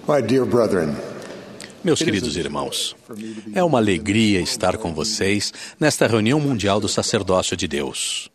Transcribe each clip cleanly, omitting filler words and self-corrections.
My dear brethren, Meus queridos irmãos, é uma alegria estar com vocês nesta reunião mundial do sacerdócio de Deus.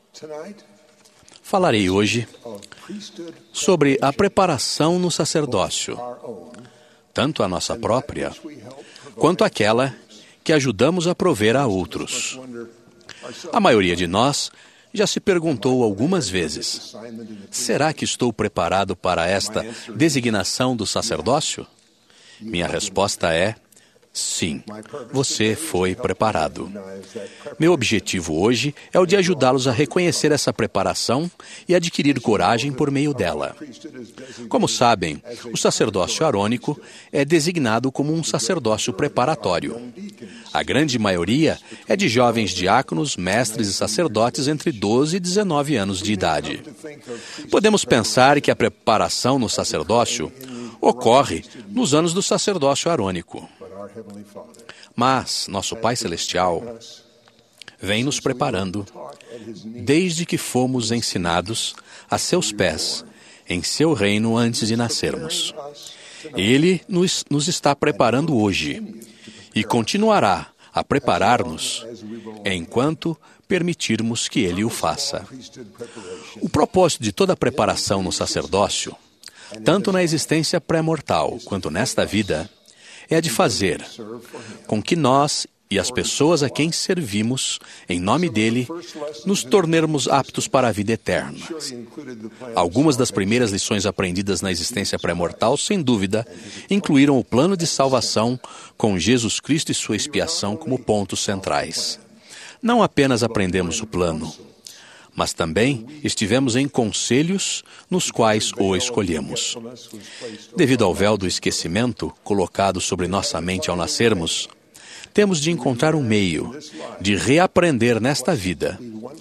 Falarei hoje sobre a preparação no sacerdócio, tanto a nossa própria, quanto aquela que ajudamos a prover a outros. A maioria de nós já se perguntou algumas vezes: será que estou preparado para esta designação do sacerdócio? Minha resposta é: sim, você foi preparado. Meu objetivo hoje é o de ajudá-los a reconhecer essa preparação e adquirir coragem por meio dela. Como sabem, o sacerdócio arônico é designado como um sacerdócio preparatório. A grande maioria é de jovens diáconos, mestres e sacerdotes entre 12 e 19 anos de idade. Podemos pensar que a preparação no sacerdócio ocorre nos anos do sacerdócio arônico. Mas nosso Pai Celestial vem nos preparando desde que fomos ensinados a seus pés em seu reino antes de nascermos. Ele nos está preparando hoje e continuará a preparar-nos enquanto permitirmos que Ele o faça. O propósito de toda a preparação no sacerdócio, tanto na existência pré-mortal quanto nesta vida, é a de fazer com que nós e as pessoas a quem servimos, em nome dele, nos tornemos aptos para a vida eterna. Algumas das primeiras lições aprendidas na existência pré-mortal, sem dúvida, incluíram o plano de salvação com Jesus Cristo e sua expiação como pontos centrais. Não apenas aprendemos o plano, mas também estivemos em conselhos nos quais o escolhemos. Devido ao véu do esquecimento colocado sobre nossa mente ao nascermos, temos de encontrar um meio de reaprender nesta vida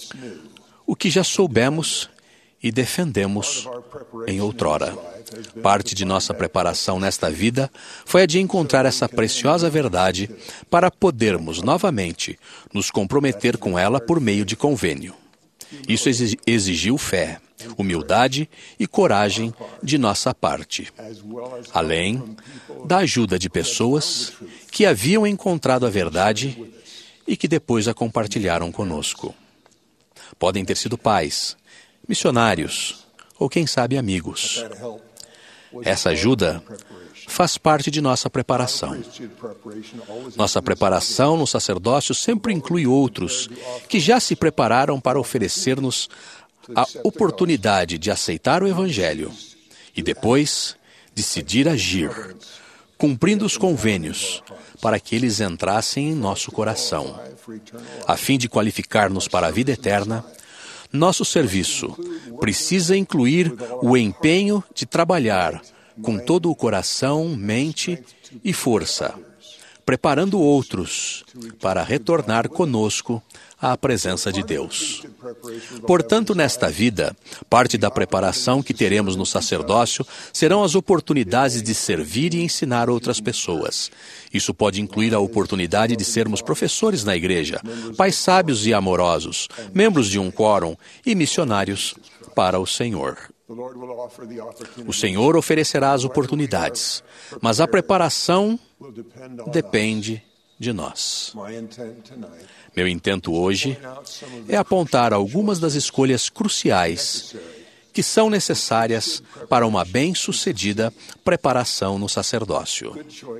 o que já soubemos e defendemos em outrora. Parte de nossa preparação nesta vida foi a de encontrar essa preciosa verdade para podermos novamente nos comprometer com ela por meio de convênio. Isso exigiu fé, humildade e coragem de nossa parte, além da ajuda de pessoas que haviam encontrado a verdade e que depois a compartilharam conosco. Podem ter sido pais, missionários ou, quem sabe, amigos. Essa ajuda faz parte de nossa preparação. Nossa preparação no sacerdócio sempre inclui outros que já se prepararam para oferecer-nos a oportunidade de aceitar o Evangelho e depois decidir agir, cumprindo os convênios para que eles entrassem em nosso coração. A fim de qualificar-nos para a vida eterna, nosso serviço precisa incluir o empenho de trabalhar com todo o coração, mente e força, preparando outros para retornar conosco à presença de Deus. Portanto, nesta vida, parte da preparação que teremos no sacerdócio serão as oportunidades de servir e ensinar outras pessoas. Isso pode incluir a oportunidade de sermos professores na igreja, pais sábios e amorosos, membros de um quórum e missionários para o Senhor. O Senhor oferecerá as oportunidades, mas a preparação depende de nós. Meu intento hoje é apontar algumas das escolhas cruciais que são necessárias para uma bem-sucedida preparação no sacerdócio.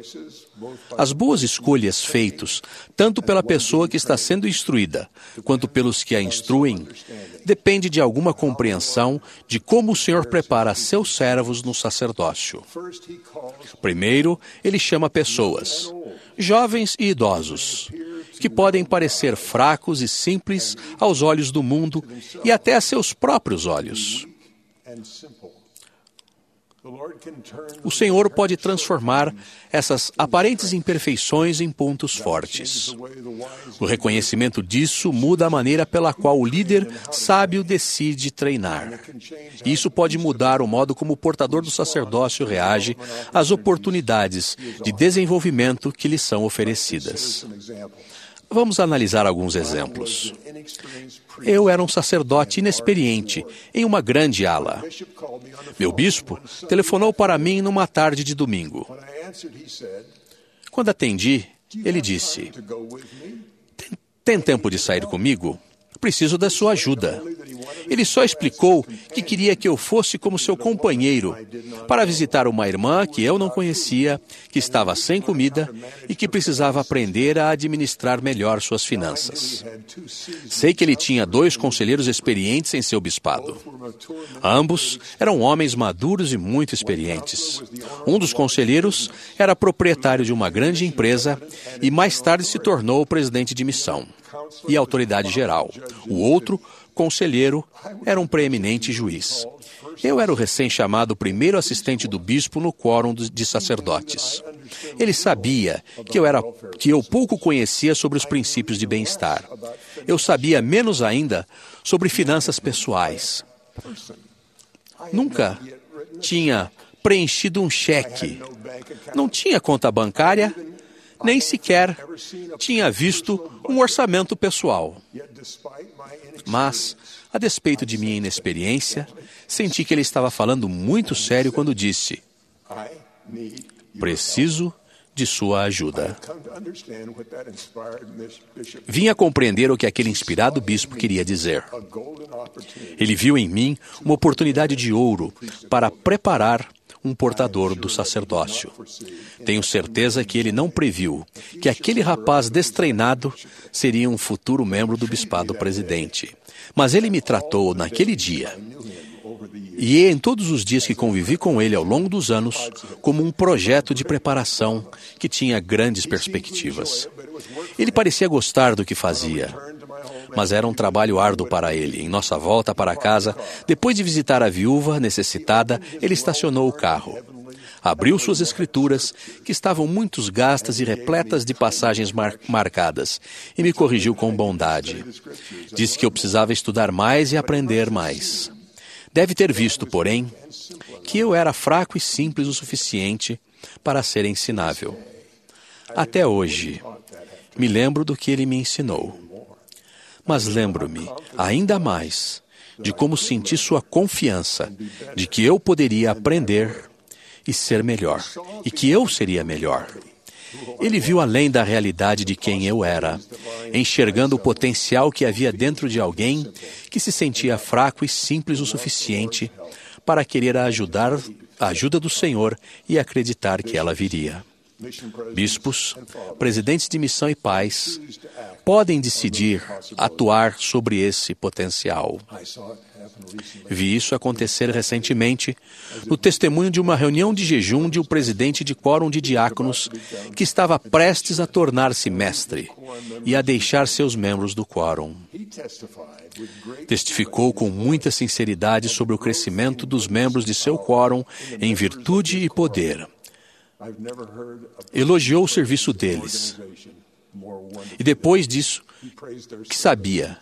As boas escolhas feitas, tanto pela pessoa que está sendo instruída, quanto pelos que a instruem, depende de alguma compreensão de como o Senhor prepara seus servos no sacerdócio. Primeiro, Ele chama pessoas, jovens e idosos, que podem parecer fracos e simples aos olhos do mundo e até a seus próprios olhos. O Senhor pode transformar essas aparentes imperfeições em pontos fortes. O reconhecimento disso muda a maneira pela qual o líder sábio decide treinar. Isso pode mudar o modo como o portador do sacerdócio reage às oportunidades de desenvolvimento que lhe são oferecidas. Vamos analisar alguns exemplos. Eu era um sacerdote inexperiente em uma grande ala. Meu bispo telefonou para mim numa tarde de domingo. Quando atendi, ele disse: "Tem tempo de sair comigo? Preciso da sua ajuda." Ele só explicou que queria que eu fosse como seu companheiro para visitar uma irmã que eu não conhecia, que estava sem comida e que precisava aprender a administrar melhor suas finanças. Sei que ele tinha 2 conselheiros experientes em seu bispado. Ambos eram homens maduros e muito experientes. Um dos conselheiros era proprietário de uma grande empresa e mais tarde se tornou presidente de missão e autoridade geral. O outro conselheiro era um preeminente juiz. Eu era o recém-chamado primeiro assistente do bispo no quórum de sacerdotes. Ele sabia que eu pouco conhecia sobre os princípios de bem-estar. Eu sabia menos ainda sobre finanças pessoais. Nunca tinha preenchido um cheque. Não tinha conta bancária, nem sequer tinha visto um orçamento pessoal. Mas, a despeito de minha inexperiência, senti que ele estava falando muito sério quando disse: "Preciso de sua ajuda." Vim a compreender o que aquele inspirado bispo queria dizer. Ele viu em mim uma oportunidade de ouro para preparar um portador do sacerdócio. Tenho certeza que ele não previu que aquele rapaz destreinado seria um futuro membro do bispado presidente. Mas ele me tratou naquele dia, e em todos os dias que convivi com ele ao longo dos anos, como um projeto de preparação que tinha grandes perspectivas. Ele parecia gostar do que fazia, mas era um trabalho árduo para ele. Em nossa volta para casa, depois de visitar a viúva necessitada, ele estacionou o carro. Abriu suas escrituras, que estavam muito gastas e repletas de passagens marcadas, e me corrigiu com bondade. Disse que eu precisava estudar mais e aprender mais. Deve ter visto, porém, que eu era fraco e simples o suficiente para ser ensinável. Até hoje, me lembro do que ele me ensinou. Mas lembro-me, ainda mais, de como senti sua confiança de que eu poderia aprender e ser melhor, e que eu seria melhor. Ele viu além da realidade de quem eu era, enxergando o potencial que havia dentro de alguém que se sentia fraco e simples o suficiente para querer a ajuda do Senhor e acreditar que ela viria. Bispos, presidentes de missão e pais podem decidir atuar sobre esse potencial. Vi isso acontecer recentemente no testemunho de uma reunião de jejum de um presidente de quórum de diáconos que estava prestes a tornar-se mestre e a deixar seus membros do quórum. Testificou com muita sinceridade sobre o crescimento dos membros de seu quórum em virtude e poder. Elogiou o serviço deles. E depois disso, que sabia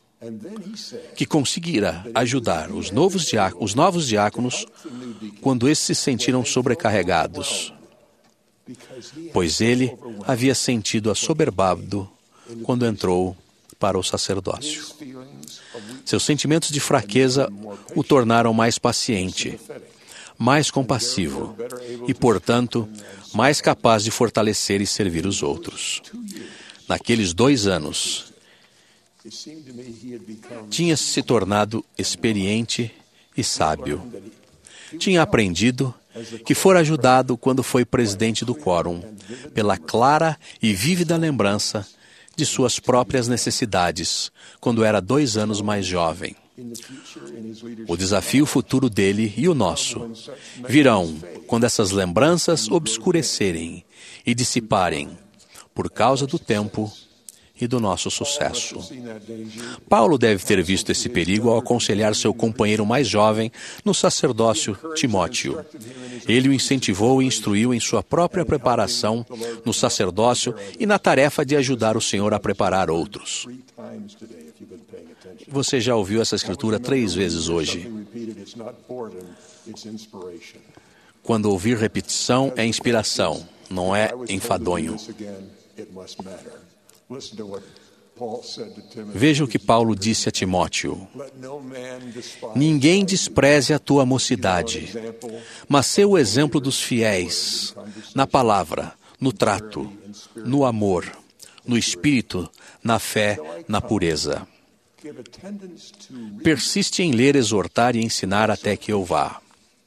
que conseguirá ajudar os novos diáconos quando esses se sentiram sobrecarregados, pois ele havia sentido assoberbado quando entrou para o sacerdócio. Seus sentimentos de fraqueza o tornaram mais paciente, mais compassivo e, portanto, mais capaz de fortalecer e servir os outros. Naqueles 2 anos, tinha se tornado experiente e sábio. Tinha aprendido que fora ajudado quando foi presidente do quórum, pela clara e vívida lembrança de suas próprias necessidades, quando era 2 anos mais jovem. O desafio futuro dele e o nosso virão quando essas lembranças obscurecerem e dissiparem por causa do tempo e do nosso sucesso. Paulo deve ter visto esse perigo ao aconselhar seu companheiro mais jovem no sacerdócio, Timóteo. Ele o incentivou e instruiu em sua própria preparação no sacerdócio e na tarefa de ajudar o Senhor a preparar outros. Você já ouviu essa escritura 3 vezes hoje. Quando ouvir repetição, é inspiração, não é enfadonho. Veja o que Paulo disse a Timóteo: ninguém despreze a tua mocidade, mas sê o exemplo dos fiéis, na palavra, no trato, no amor, no espírito, na fé, na pureza. Persiste em ler, exortar e ensinar até que eu vá.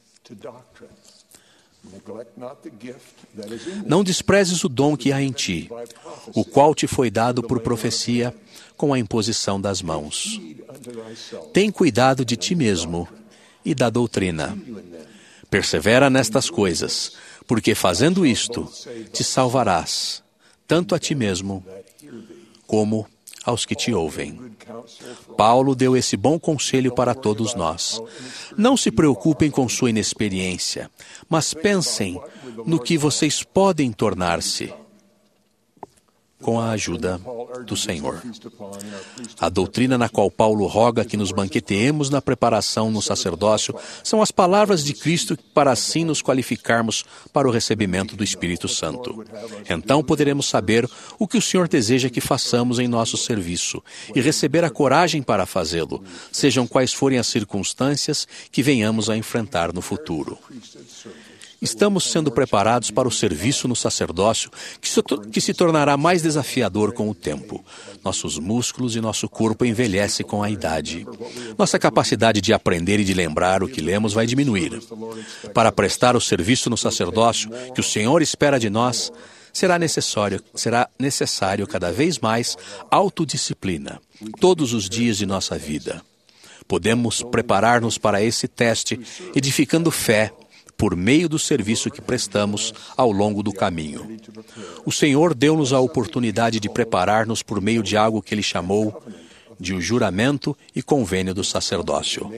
Não desprezes o dom que há em ti, o qual te foi dado por profecia com a imposição das mãos. Tem cuidado de ti mesmo e da doutrina. Persevera nestas coisas, porque fazendo isto, te salvarás, tanto a ti mesmo como aos que te ouvem. Paulo deu esse bom conselho para todos nós. Não se preocupem com sua inexperiência, mas pensem no que vocês podem tornar-se com a ajuda do Senhor. A doutrina na qual Paulo roga que nos banqueteemos na preparação no sacerdócio são as palavras de Cristo para assim nos qualificarmos para o recebimento do Espírito Santo. Então poderemos saber o que o Senhor deseja que façamos em nosso serviço e receber a coragem para fazê-lo, sejam quais forem as circunstâncias que venhamos a enfrentar no futuro. Estamos sendo preparados para o serviço no sacerdócio, que se tornará mais desafiador com o tempo. Nossos músculos e nosso corpo envelhecem com a idade. Nossa capacidade de aprender e de lembrar o que lemos vai diminuir. Para prestar o serviço no sacerdócio que o Senhor espera de nós, será necessário cada vez mais autodisciplina, todos os dias de nossa vida. Podemos preparar-nos para esse teste, edificando fé, por meio do serviço que prestamos ao longo do caminho. O Senhor deu-nos a oportunidade de preparar-nos por meio de algo que Ele chamou de o juramento e convênio do sacerdócio.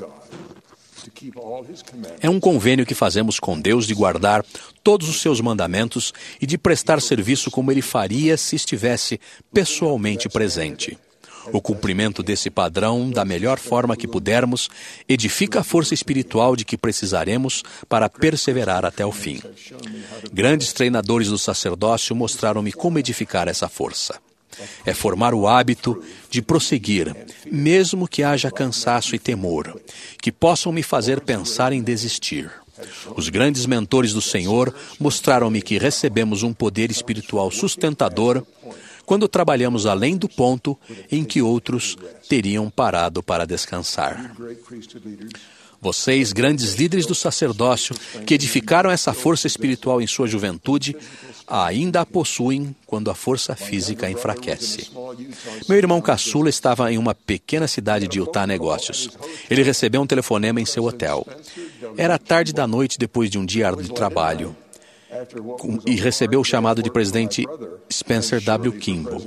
É um convênio que fazemos com Deus de guardar todos os seus mandamentos e de prestar serviço como Ele faria se estivesse pessoalmente presente. O cumprimento desse padrão, da melhor forma que pudermos, edifica a força espiritual de que precisaremos para perseverar até o fim. Grandes treinadores do sacerdócio mostraram-me como edificar essa força. É formar o hábito de prosseguir, mesmo que haja cansaço e temor, que possam me fazer pensar em desistir. Os grandes mentores do Senhor mostraram-me que recebemos um poder espiritual sustentador quando trabalhamos além do ponto em que outros teriam parado para descansar. Vocês, grandes líderes do sacerdócio, que edificaram essa força espiritual em sua juventude, ainda a possuem quando a força física enfraquece. Meu irmão caçula estava em uma pequena cidade de Utah negócios. Ele recebeu um telefonema em seu hotel. Era tarde da noite depois de um dia árduo de trabalho. E recebeu o chamado de presidente Spencer W. Kimball.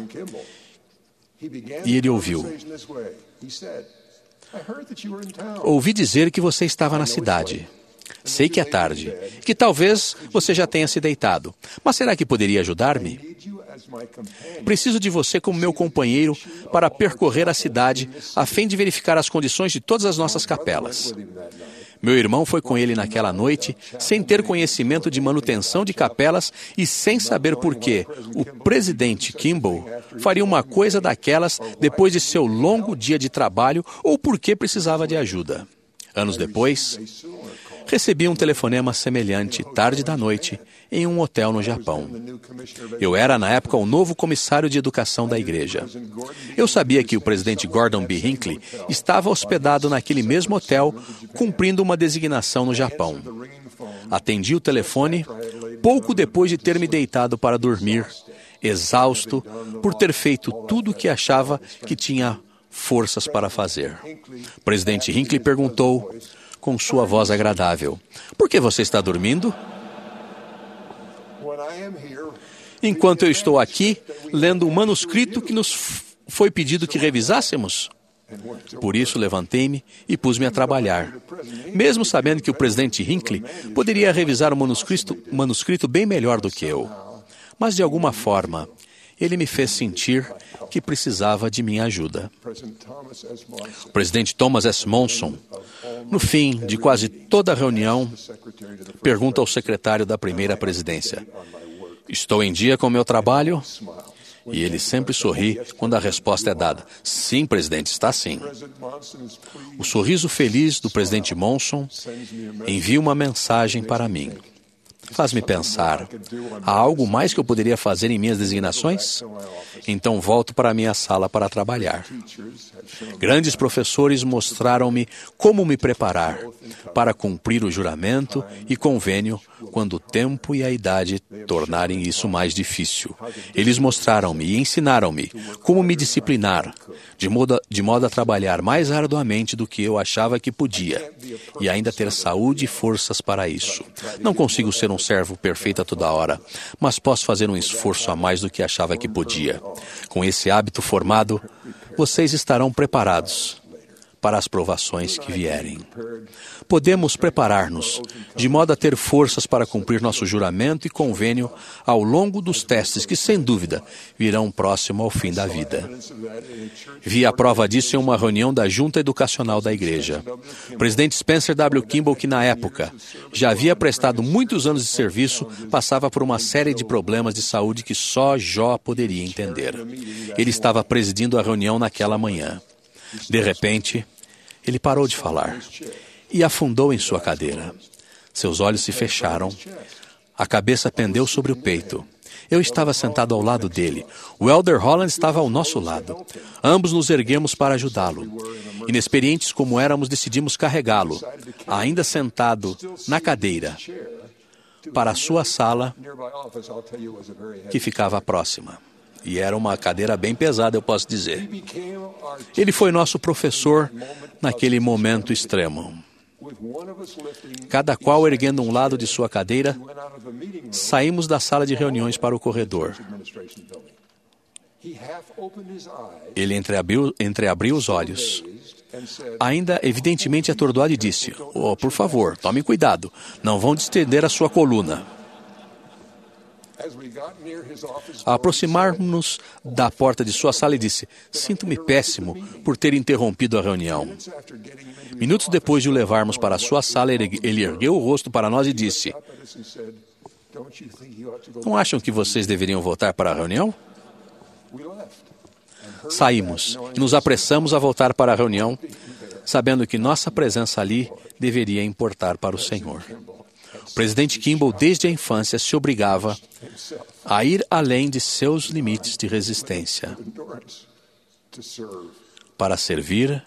E ele ouviu: ouvi dizer que você estava na cidade. Sei que é tarde, que talvez você já tenha se deitado, mas será que poderia ajudar-me? Preciso de você como meu companheiro para percorrer a cidade a fim de verificar as condições de todas as nossas capelas. Meu irmão foi com ele naquela noite, sem ter conhecimento de manutenção de capelas e sem saber por que o presidente Kimball faria uma coisa daquelas depois de seu longo dia de trabalho ou por que precisava de ajuda. Anos depois, recebi um telefonema semelhante, tarde da noite, em um hotel no Japão. Eu era, na época, o novo comissário de educação da igreja. Eu sabia que o presidente Gordon B. Hinckley estava hospedado naquele mesmo hotel, cumprindo uma designação no Japão. Atendi o telefone pouco depois de ter me deitado para dormir, exausto por ter feito tudo o que achava que tinha forças para fazer. O presidente Hinckley perguntou, com sua voz agradável: "Por que você está dormindo?" "Enquanto eu estou aqui, lendo o manuscrito que nos foi pedido que revisássemos." Por isso, levantei-me e pus-me a trabalhar, mesmo sabendo que o presidente Hinckley poderia revisar o manuscrito bem melhor do que eu. Mas, de alguma forma, ele me fez sentir que precisava de minha ajuda. O presidente Thomas S. Monson, no fim de quase toda a reunião, pergunta ao secretário da primeira presidência: "Estou em dia com o meu trabalho?" E ele sempre sorri quando a resposta é dada: sim, presidente, está sim. O sorriso feliz do presidente Monson envia uma mensagem para mim. Faz-me pensar, há algo mais que eu poderia fazer em minhas designações? Então volto para a minha sala para trabalhar. Grandes professores mostraram-me como me preparar para cumprir o juramento e convênio quando o tempo e a idade tornarem isso mais difícil. Eles mostraram-me e ensinaram-me como me disciplinar, de modo a trabalhar mais arduamente do que eu achava que podia, e ainda ter saúde e forças para isso. Não consigo ser um servo perfeito a toda hora, mas posso fazer um esforço a mais do que achava que podia. Com esse hábito formado, vocês estarão preparados para as provações que vierem. Podemos preparar-nos de modo a ter forças para cumprir nosso juramento e convênio ao longo dos testes que, sem dúvida, virão próximo ao fim da vida. Vi a prova disso em uma reunião da Junta Educacional da Igreja. O presidente Spencer W. Kimball, que na época já havia prestado muitos anos de serviço, passava por uma série de problemas de saúde que só Jó poderia entender. Ele estava presidindo a reunião naquela manhã. De repente, ele parou de falar e afundou em sua cadeira. Seus olhos se fecharam, a cabeça pendeu sobre o peito. Eu estava sentado ao lado dele. O Elder Holland estava ao nosso lado. Ambos nos erguemos para ajudá-lo. Inexperientes como éramos, decidimos carregá-lo, ainda sentado na cadeira, para a sua sala, que ficava próxima. E era uma cadeira bem pesada, eu posso dizer. Ele foi nosso professor naquele momento extremo. Cada qual erguendo um lado de sua cadeira, saímos da sala de reuniões para o corredor. Ele entreabriu os olhos, ainda evidentemente atordoado, e disse: "Oh, por favor, tome cuidado, não vão distender a sua coluna." Ao aproximar-nos da porta de sua sala, ele disse: "Sinto-me péssimo por ter interrompido a reunião." Minutos depois de o levarmos para a sua sala, ele ergueu o rosto para nós e disse: "Não acham que vocês deveriam voltar para a reunião?" Saímos e nos apressamos a voltar para a reunião, sabendo que nossa presença ali deveria importar para o Senhor. O presidente Kimball, desde a infância, se obrigava a ir além de seus limites de resistência para servir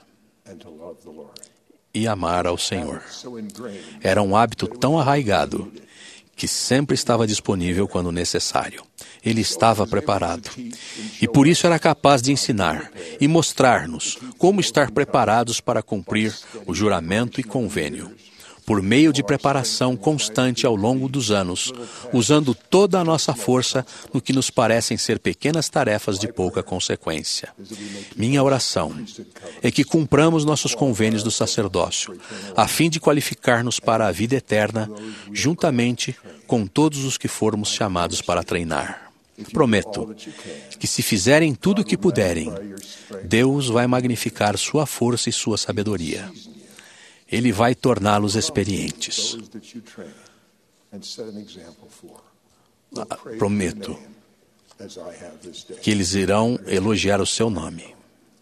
e amar ao Senhor. Era um hábito tão arraigado que sempre estava disponível quando necessário. Ele estava preparado e por isso era capaz de ensinar e mostrar-nos como estar preparados para cumprir o juramento e convênio, por meio de preparação constante ao longo dos anos, usando toda a nossa força no que nos parecem ser pequenas tarefas de pouca consequência. Minha oração é que cumpramos nossos convênios do sacerdócio, a fim de qualificar-nos para a vida eterna, juntamente com todos os que formos chamados para treinar. Prometo que, se fizerem tudo o que puderem, Deus vai magnificar sua força e sua sabedoria. Ele vai torná-los experientes. Prometo que eles irão elogiar o seu nome.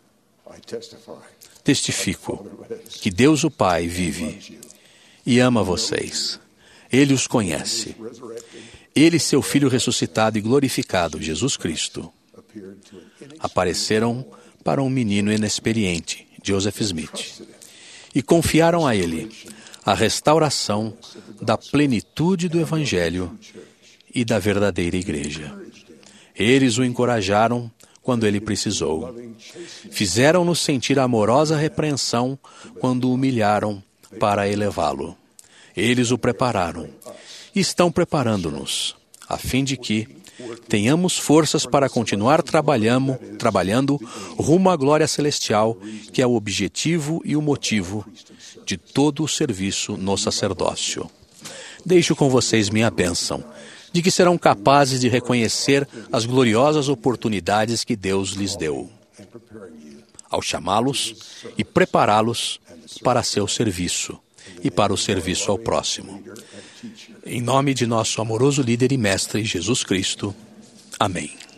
Testifico que Deus o Pai vive e ama vocês. Ele os conhece. Ele e seu Filho ressuscitado e glorificado, Jesus Cristo, apareceram para um menino inexperiente, Joseph Smith, e confiaram a ele a restauração da plenitude do Evangelho e da verdadeira igreja. Eles o encorajaram quando ele precisou. Fizeram-nos sentir a amorosa repreensão quando o humilharam para elevá-lo. Eles o prepararam e estão preparando-nos, a fim de que tenhamos forças para continuar trabalhando rumo à glória celestial, que é o objetivo e o motivo de todo o serviço no sacerdócio. Deixo com vocês minha bênção, de que serão capazes de reconhecer as gloriosas oportunidades que Deus lhes deu, ao chamá-los e prepará-los para seu serviço e para o serviço ao próximo. Em nome de nosso amoroso líder e mestre, Jesus Cristo. Amém.